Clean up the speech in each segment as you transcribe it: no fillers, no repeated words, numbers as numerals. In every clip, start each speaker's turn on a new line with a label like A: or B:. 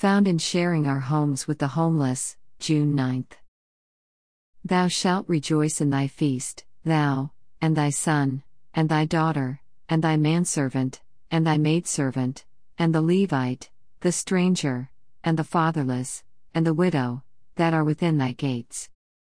A: Found in sharing our homes with the homeless, June 9th. Thou shalt rejoice in thy feast, thou, and thy son, and thy daughter, and thy manservant, and thy maidservant, and the Levite, the stranger, and the fatherless, and the widow, that are within thy gates.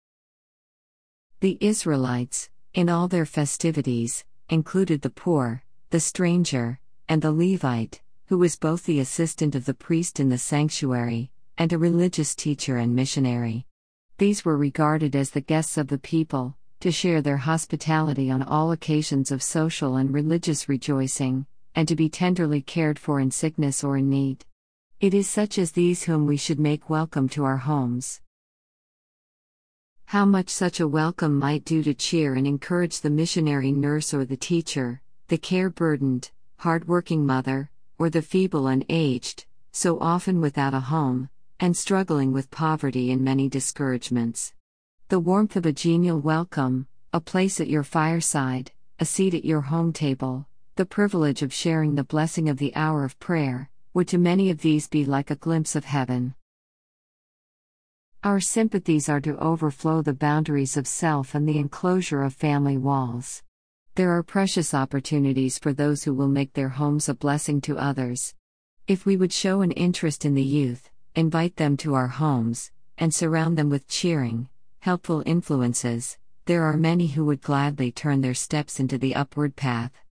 A: The Israelites, in all their festivities, included the poor, the stranger, and the Levite, who was both the assistant of the priest in the sanctuary, and a religious teacher and missionary. These were regarded as the guests of the people, to share their hospitality on all occasions of social and religious rejoicing, and to be tenderly cared for in sickness or in need. It is such as these whom we should make welcome to our homes. How much such a welcome might do to cheer and encourage the missionary nurse or the teacher, the care-burdened, hard-working mother, or the feeble and aged, so often without a home, and struggling with poverty and many discouragements. The warmth of a genial welcome, a place at your fireside, a seat at your home table, the privilege of sharing the blessing of the hour of prayer, would to many of these be like a glimpse of heaven. Our sympathies are to overflow the boundaries of self and the enclosure of family walls. There are precious opportunities for those who will make their homes a blessing to others. If we would show an interest in the youth, invite them to our homes, and surround them with cheering, helpful influences, there are many who would gladly turn their steps into the upward path.